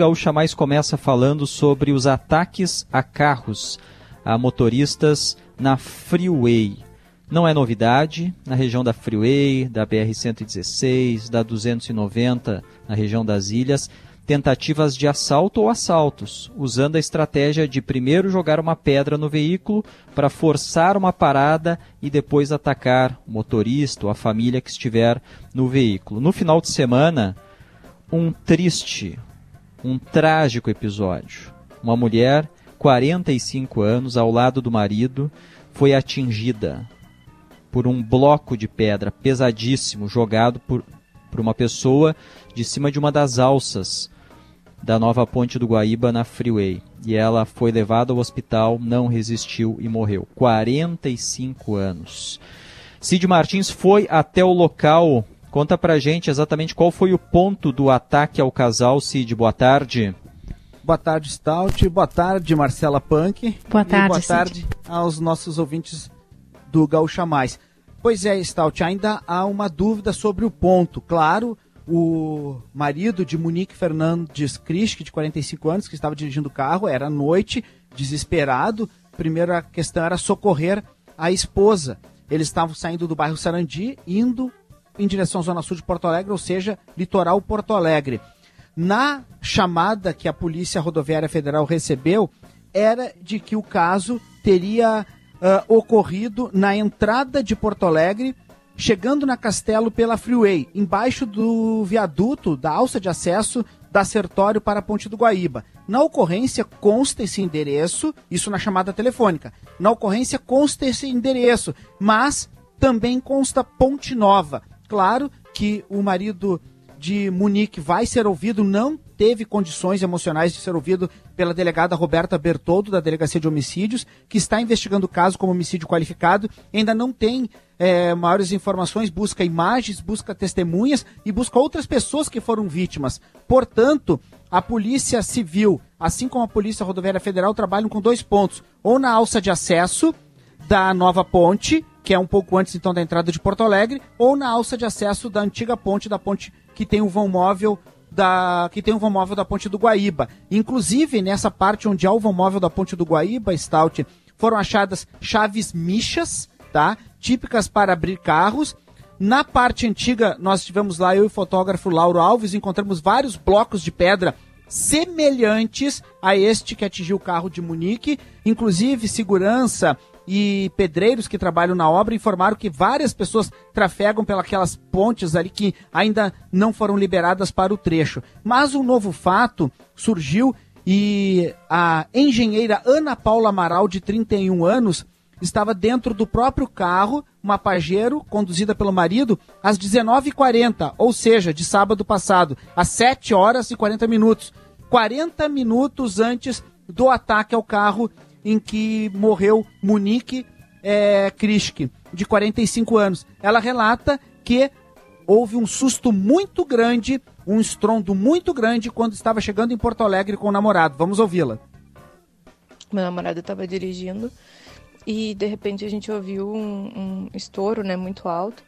Gaúcha Mais começa falando sobre os ataques a carros, a motoristas na Freeway. Não é novidade, na região da Freeway, da BR-116, da 290, na região das Ilhas, tentativas de assalto ou assaltos, usando a estratégia de primeiro jogar uma pedra no veículo para forçar uma parada e depois atacar o motorista ou a família que estiver no veículo. No final de semana, um trágico episódio. Uma mulher, 45 anos, ao lado do marido, foi atingida por um bloco de pedra pesadíssimo jogado por uma pessoa de cima de uma das alças da nova ponte do Guaíba na Freeway. E ela foi levada ao hospital, não resistiu e morreu. 45 anos. Cid Martins foi até o local. Conta pra gente exatamente qual foi o ponto do ataque ao casal, Cid. Boa tarde. Boa tarde, Stout. Boa tarde, Marcela Punk. Boa tarde, e boa tarde aos nossos ouvintes do Gaúcha Mais. Pois é, Stout, ainda há uma dúvida sobre o ponto. Claro, o marido de Monique Fernandes Krischke, de 45 anos, que estava dirigindo o carro, era à noite, desesperado. Primeiro a questão era socorrer a esposa. Eles estavam saindo do bairro Sarandi, indo em direção à Zona Sul de Porto Alegre, ou seja, litoral Porto Alegre. Na chamada que a Polícia Rodoviária Federal recebeu, era de que o caso teria ocorrido na entrada de Porto Alegre, chegando na Castelo pela Freeway, embaixo do viaduto da alça de acesso da Sertório para a Ponte do Guaíba. Na ocorrência consta esse endereço, isso na chamada telefônica, na ocorrência consta esse endereço, mas também consta Ponte Nova. Claro que o marido de Monique vai ser ouvido, não teve condições emocionais de ser ouvido pela delegada Roberta Bertoldo, da Delegacia de Homicídios, que está investigando o caso como homicídio qualificado, ainda não tem maiores informações, busca imagens, busca testemunhas e busca outras pessoas que foram vítimas. Portanto, a Polícia Civil, assim como a Polícia Rodoviária Federal, trabalham com dois pontos, ou na alça de acesso da nova ponte, que é um pouco antes então da entrada de Porto Alegre, ou na alça de acesso da antiga ponte, da ponte que tem o vão móvel da ponte do Guaíba. Inclusive, nessa parte onde há o vão móvel da ponte do Guaíba, Stout, foram achadas chaves michas, tá? Típicas para abrir carros. Na parte antiga, nós estivemos lá, eu e o fotógrafo Lauro Alves, encontramos vários blocos de pedra semelhantes a este que atingiu o carro de Monique. Inclusive, segurança e pedreiros que trabalham na obra informaram que várias pessoas trafegam pelas pontes ali que ainda não foram liberadas para o trecho. Mas um novo fato surgiu e a engenheira Ana Paula Amaral, de 31 anos, estava dentro do próprio carro, uma Pajero, conduzida pelo marido, às 19h40, ou seja, de sábado passado, às 7 horas e 40 minutos. 40 minutos antes do ataque ao carro em que morreu Monique Krischke, de 45 anos. Ela relata que houve um susto muito grande, um estrondo muito grande quando estava chegando em Porto Alegre com o namorado. Vamos ouvi-la. Meu namorado estava dirigindo e de repente a gente ouviu um estouro, né, muito alto.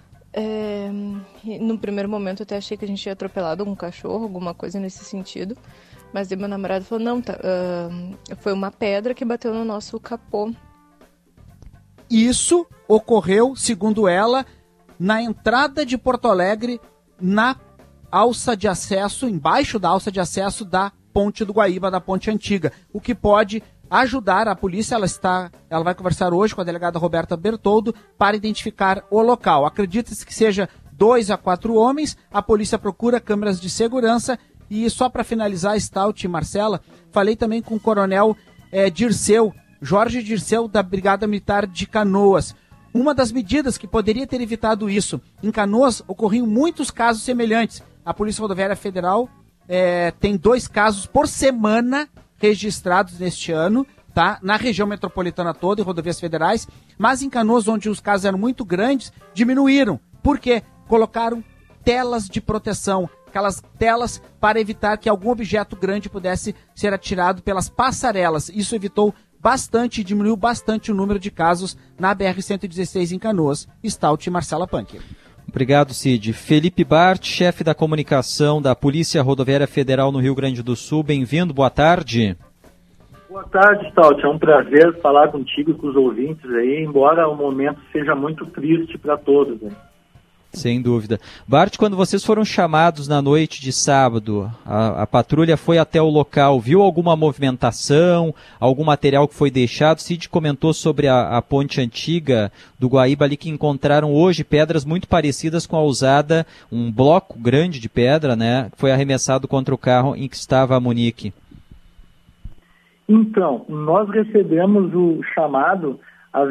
No primeiro momento eu até achei que a gente tinha atropelado um cachorro, alguma coisa nesse sentido. Mas daí meu namorado falou, não, foi uma pedra que bateu no nosso capô. Isso ocorreu, segundo ela, na entrada de Porto Alegre, na alça de acesso, embaixo da alça de acesso da Ponte do Guaíba, da Ponte Antiga. O que pode ajudar a polícia, ela vai conversar hoje com a delegada Roberta Bertoldo para identificar o local. Acredita-se que seja 2 a 4 homens, a polícia procura câmeras de segurança. E só para finalizar, Stout e Marcela, falei também com o coronel Jorge Dirceu, da Brigada Militar de Canoas. Uma das medidas que poderia ter evitado isso, em Canoas ocorriam muitos casos semelhantes. A Polícia Rodoviária Federal tem 2 casos por semana registrados neste ano, tá? Na região metropolitana toda, em rodovias federais, mas em Canoas, onde os casos eram muito grandes, diminuíram. Por quê? Colocaram telas de proteção, aquelas telas para evitar que algum objeto grande pudesse ser atirado pelas passarelas. Isso evitou bastante, diminuiu bastante o número de casos na BR-116 em Canoas. Stout e Marcela Punk. Obrigado, Cid. Felipe Bart, chefe da comunicação da Polícia Rodoviária Federal no Rio Grande do Sul. Bem-vindo, boa tarde. Boa tarde, Stout. É um prazer falar contigo e com os ouvintes aí, embora o momento seja muito triste para todos. Né? Sem dúvida. Bart, quando vocês foram chamados na noite de sábado, a patrulha foi até o local, viu alguma movimentação, algum material que foi deixado? Cid comentou sobre a ponte antiga do Guaíba ali, que encontraram hoje pedras muito parecidas com a usada, um bloco grande de pedra, né, que foi arremessado contra o carro em que estava a Monique. Então, nós recebemos o chamado às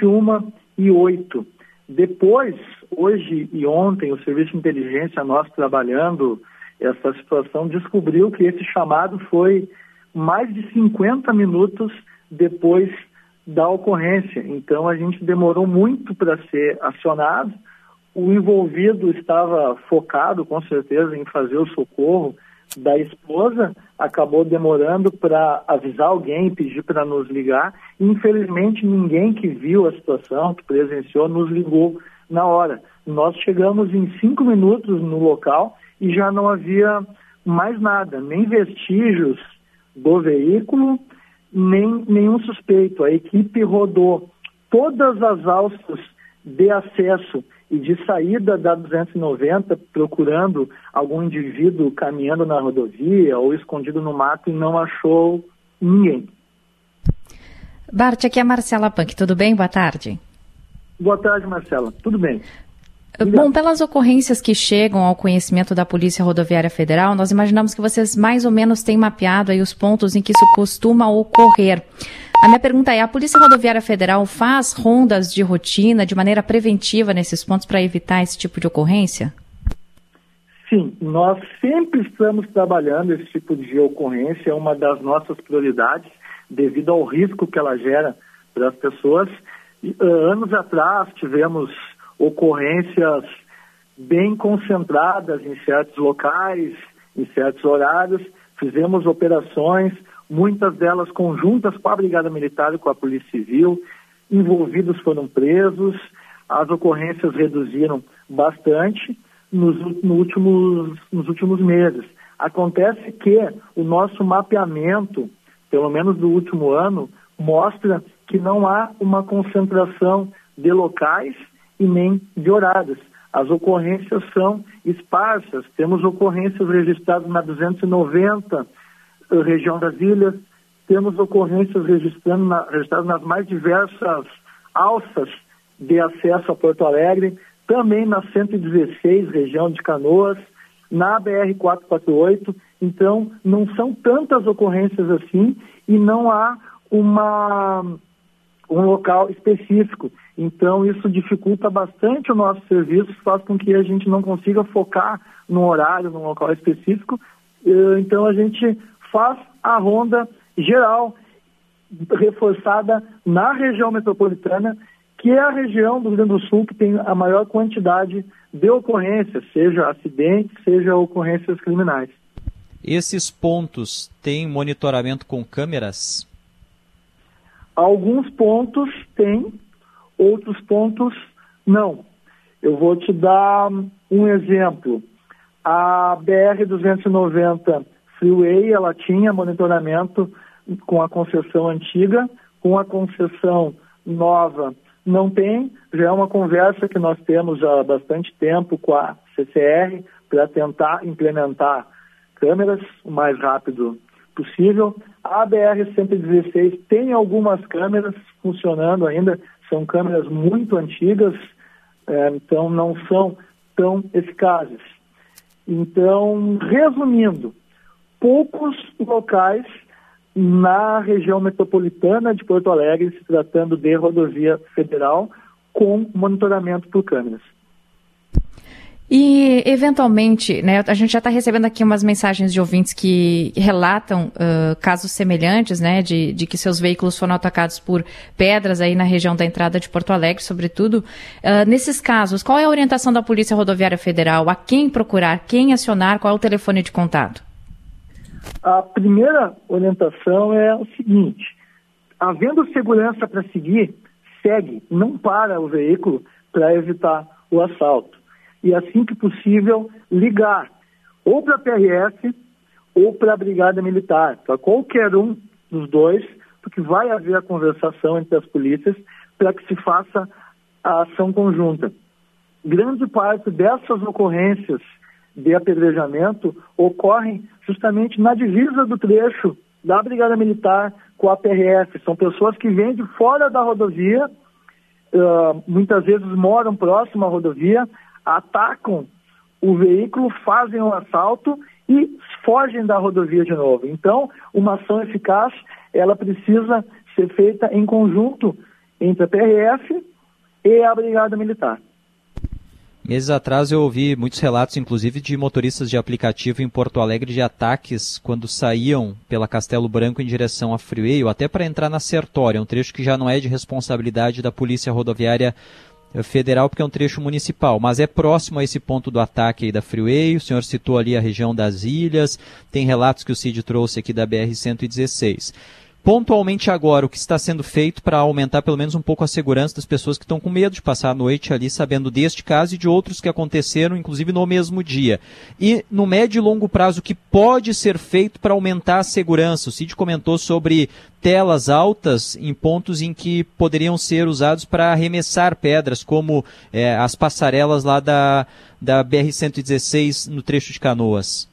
21h08. Depois, hoje e ontem, o Serviço de Inteligência, nós trabalhando essa situação, descobriu que esse chamado foi mais de 50 minutos depois da ocorrência. Então, a gente demorou muito para ser acionado. O envolvido estava focado, com certeza, em fazer o socorro da esposa, acabou demorando para avisar alguém, pedir para nos ligar. Infelizmente, ninguém que viu a situação, que presenciou, nos ligou na hora. Nós chegamos em 5 minutos no local e já não havia mais nada, nem vestígios do veículo, nem nenhum suspeito. A equipe rodou todas as alças de acesso e de saída da 290, procurando algum indivíduo caminhando na rodovia ou escondido no mato, e não achou ninguém. Bart, aqui é a Marcela Punk, tudo bem? Boa tarde. Boa tarde, Marcela. Tudo bem? Bom, pelas ocorrências que chegam ao conhecimento da Polícia Rodoviária Federal, nós imaginamos que vocês mais ou menos têm mapeado aí os pontos em que isso costuma ocorrer. A minha pergunta é, a Polícia Rodoviária Federal faz rondas de rotina, de maneira preventiva nesses pontos para evitar esse tipo de ocorrência? Sim, nós sempre estamos trabalhando esse tipo de ocorrência, é uma das nossas prioridades, devido ao risco que ela gera para as pessoas. Anos atrás tivemos ocorrências bem concentradas em certos locais, em certos horários, fizemos operações, muitas delas conjuntas com a Brigada Militar e com a Polícia Civil, envolvidos foram presos, as ocorrências reduziram bastante nos últimos meses. Acontece que o nosso mapeamento, pelo menos do último ano, mostra que não há uma concentração de locais e nem de horários. As ocorrências são esparsas, temos ocorrências registradas na 290, região das ilhas, temos ocorrências registradas nas mais diversas alças de acesso a Porto Alegre, também na 116, região de Canoas, na BR-448, então não são tantas ocorrências assim e não há um local específico. Então isso dificulta bastante o nosso serviço, faz com que a gente não consiga focar num horário, num local específico. Então a gente faz a ronda geral, reforçada na região metropolitana, que é a região do Rio Grande do Sul que tem a maior quantidade de ocorrências, seja acidentes, seja ocorrências criminais. Esses pontos têm monitoramento com câmeras? Alguns pontos têm, outros pontos não. Eu vou te dar um exemplo. A BR-290 Freeway, ela tinha monitoramento com a concessão antiga, com a concessão nova não tem. Já é uma conversa que nós temos há bastante tempo com a CCR para tentar implementar câmeras o mais rápido possível. A BR-116 tem algumas câmeras funcionando ainda, são câmeras muito antigas, então não são tão eficazes. Então, resumindo, poucos locais na região metropolitana de Porto Alegre, se tratando de rodovia federal, com monitoramento por câmeras. E, eventualmente, né, a gente já está recebendo aqui umas mensagens de ouvintes que relatam casos semelhantes, né, de que seus veículos foram atacados por pedras aí na região da entrada de Porto Alegre, sobretudo. Nesses casos, qual é a orientação da Polícia Rodoviária Federal? A quem procurar, quem acionar, qual é o telefone de contato? A primeira orientação é o seguinte: havendo segurança para seguir, segue, não para o veículo para evitar o assalto. e, assim que possível, ligar ou para a PRF ou para a Brigada Militar, para qualquer um dos dois, porque vai haver a conversação entre as polícias para que se faça a ação conjunta. Grande parte dessas ocorrências de apedrejamento ocorrem justamente na divisa do trecho da Brigada Militar com a PRF. São pessoas que vêm de fora da rodovia, muitas vezes moram próximo à rodovia, atacam o veículo, fazem um assalto e fogem da rodovia de novo. Então, uma ação eficaz, ela precisa ser feita em conjunto entre a PRF e a Brigada Militar. Meses atrás eu ouvi muitos relatos, inclusive, de motoristas de aplicativo em Porto Alegre de ataques quando saíam pela Castelo Branco em direção à Freeway, ou até para entrar na Sertória, um trecho que já não é de responsabilidade da Polícia Rodoviária Federal, porque é um trecho municipal, mas é próximo a esse ponto do ataque aí da Freeway. O senhor citou ali a região das Ilhas, tem relatos que o Cid trouxe aqui da BR-116. Pontualmente agora, o que está sendo feito para aumentar pelo menos um pouco a segurança das pessoas que estão com medo de passar a noite ali, sabendo deste caso e de outros que aconteceram, inclusive no mesmo dia. E no médio e longo prazo, o que pode ser feito para aumentar a segurança? O Cid comentou sobre telas altas em pontos em que poderiam ser usados para arremessar pedras, como as passarelas lá da BR-116 no trecho de Canoas.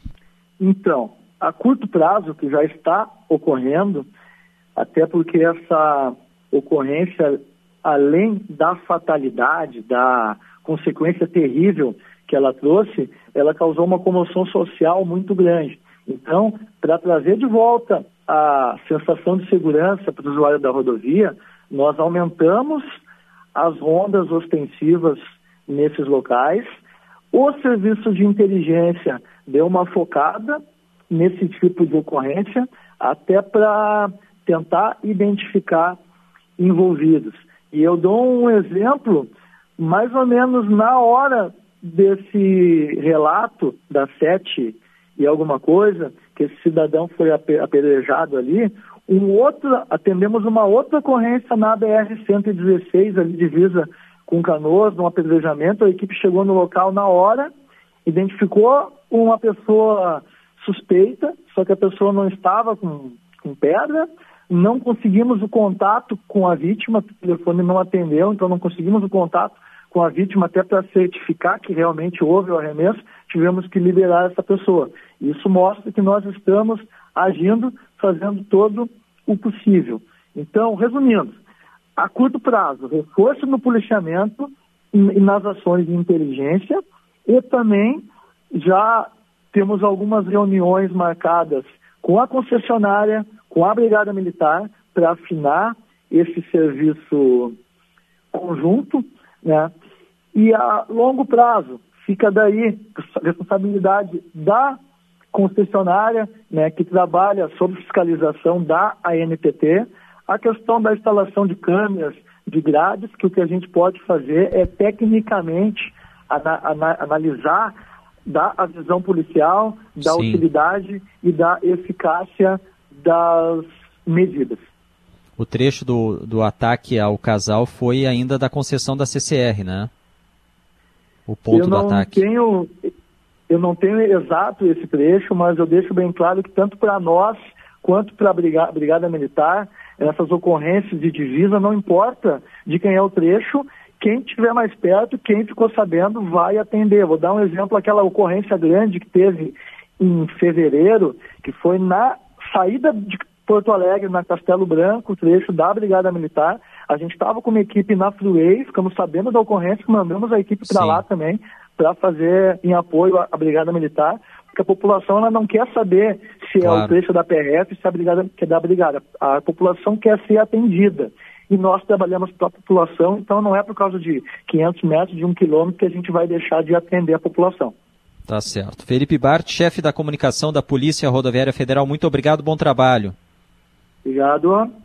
Então, a curto prazo, que já está ocorrendo, até porque essa ocorrência, além da fatalidade, da consequência terrível que ela trouxe, ela causou uma comoção social muito grande. Então, para trazer de volta a sensação de segurança para o usuário da rodovia, nós aumentamos as rondas ostensivas nesses locais. O serviço de inteligência deu uma focada nesse tipo de ocorrência, até para tentar identificar envolvidos. E eu dou um exemplo, mais ou menos na hora desse relato das 7 e alguma coisa, que esse cidadão foi apedrejado ali, atendemos uma outra ocorrência na BR-116, ali divisa com Canoas, num apedrejamento. A equipe chegou no local na hora, identificou uma pessoa suspeita, só que a pessoa não estava com pedra, não conseguimos o contato com a vítima, o telefone não atendeu, então não conseguimos o contato com a vítima até para certificar que realmente houve o arremesso, tivemos que liberar essa pessoa. Isso mostra que nós estamos agindo, fazendo todo o possível. Então, resumindo, a curto prazo, reforço no policiamento e nas ações de inteligência, e também já temos algumas reuniões marcadas com a concessionária, com a Brigada Militar, para afinar esse serviço conjunto, né? E a longo prazo, fica daí a responsabilidade da concessionária, né, que trabalha sob fiscalização da ANTT, a questão da instalação de câmeras, de grades, que o que a gente pode fazer é tecnicamente analisar da visão policial, da Sim. utilidade e da eficácia das medidas. O trecho do ataque ao casal foi ainda da concessão da CCR, né? O ponto do ataque. Eu não tenho exato esse trecho, mas eu deixo bem claro que tanto para nós quanto para a Brigada Militar, essas ocorrências de divisa, não importa de quem é o trecho, quem estiver mais perto, quem ficou sabendo, vai atender. Vou dar um exemplo, aquela ocorrência grande que teve em fevereiro, que foi na saída de Porto Alegre, na Castelo Branco, trecho da Brigada Militar. A gente estava com uma equipe na Freeway, ficamos sabendo da ocorrência, mandamos a equipe para lá também, para fazer em apoio à Brigada Militar, porque a população ela não quer saber se é o trecho da PRF, se é a Brigada, que é da Brigada. A população quer ser atendida. E nós trabalhamos para a população, então não é por causa de 500 metros, de 1 quilômetro, que a gente vai deixar de atender a população. Tá certo. Felipe Bart, chefe da comunicação da Polícia Rodoviária Federal, muito obrigado, bom trabalho. Obrigado.